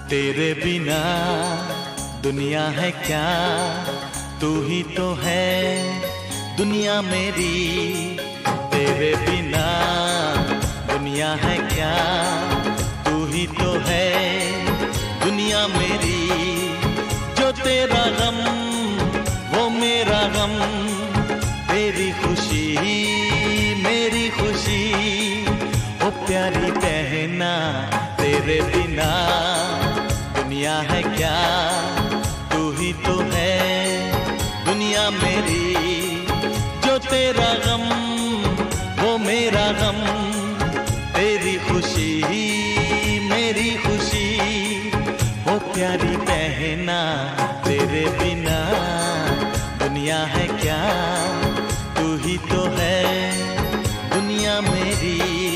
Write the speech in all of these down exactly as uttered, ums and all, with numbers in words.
तेरे बिना दुनिया है क्या, तू ही तो है दुनिया मेरी। तेरे बिना दुनिया है क्या, तू ही तो है दुनिया मेरी। जो तेरा गम वो मेरा गम, तेरी खुशी मेरी खुशी। ओ प्यारी बहना तेरे बिना दुनिया है क्या, तू ही तो है दुनिया मेरी। जो तेरा गम वो मेरा गम, तेरी खुशी मेरी खुशी। ओ प्यारी बहना तेरे बिना दुनिया है क्या, तू ही तो है दुनिया मेरी।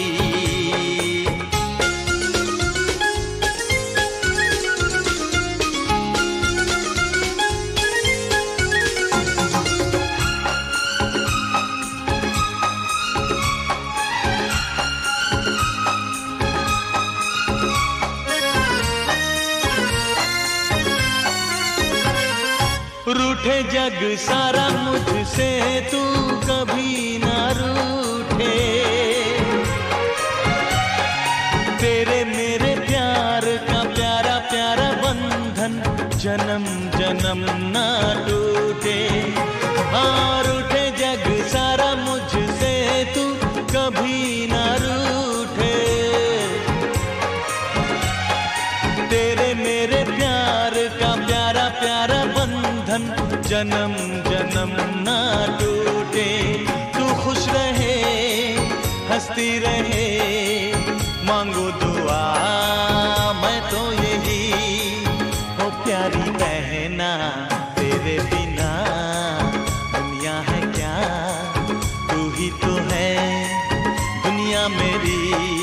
रूठे जग सारा मुझसे, तू कभी ना रूठे। तेरे मेरे प्यार का प्यारा प्यारा बंधन जन्म जन्म ना टूटे। हाँ रूठे जग सारा मुझसे, तू कभी ना रूठे। तेरे मेरे प्यार का प्यारा प्यारा बंधन जन्म जन्म ना टूटे। तू खुश रहे हंसती रहे, मांगो दुआ मैं तो यही। ओ प्यारी बहना तेरे बिना दुनिया है क्या, तू ही तो है दुनिया मेरी।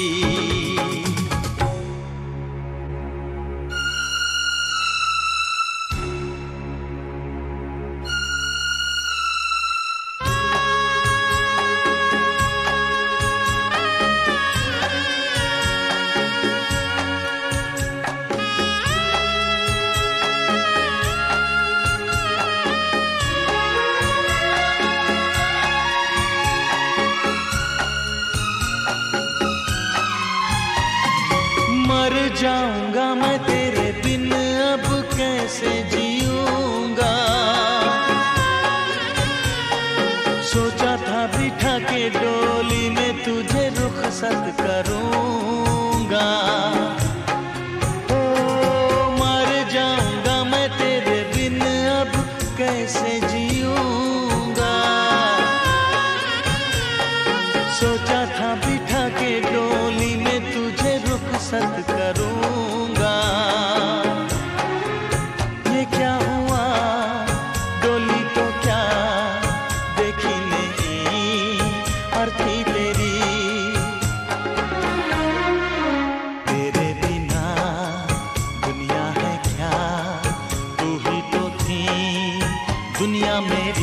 मर जाऊंगा मैं तेरे बिन, अब कैसे जीऊंगा। सोचा था बिठा के डोली में तुझे रुखसत करूंगा। ओ मर जाऊंगा मैं तेरे बिन, अब कैसे जीऊंगा। सोचा था बिठा के डोली में तुझे रुखसत करूंगा। ये क्या हुआ डोली तो क्या देखी नहीं और थी तेरी। तेरे बिना दुनिया है क्या, तू ही तो थी दुनिया मेरी।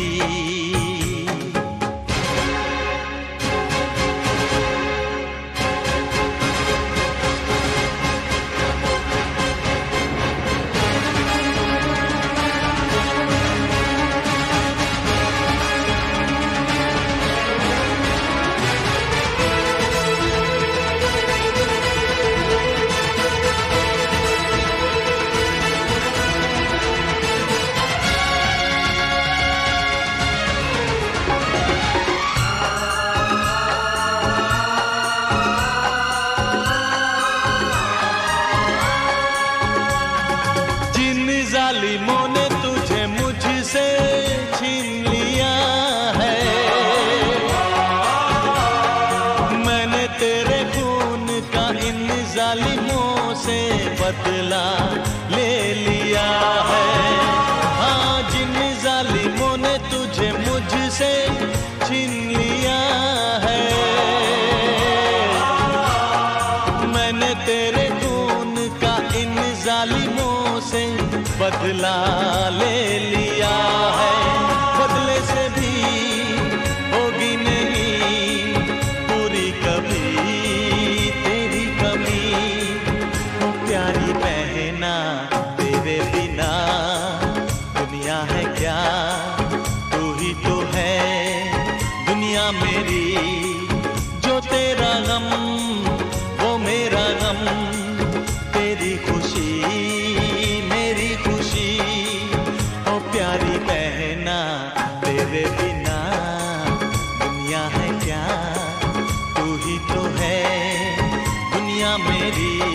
जालिमों ने तुझे मुझसे छीन लिया है। मैंने तेरे खून का इन जालिमों से बदला ले लिया है। हाँ जिन जालिमों ने तुझे मुझसे छीन लिया है, मैंने तेरे खून का इन जालिमों से बदला ले लिया है। बदले से भी होगी नहीं पूरी कभी तेरी कमी। ओ प्यारी बहना सनम, तेरी खुशी मेरी खुशी, ओ प्यारी बहना तेरे बिना दुनिया है क्या, तू ही तो है दुनिया मेरी।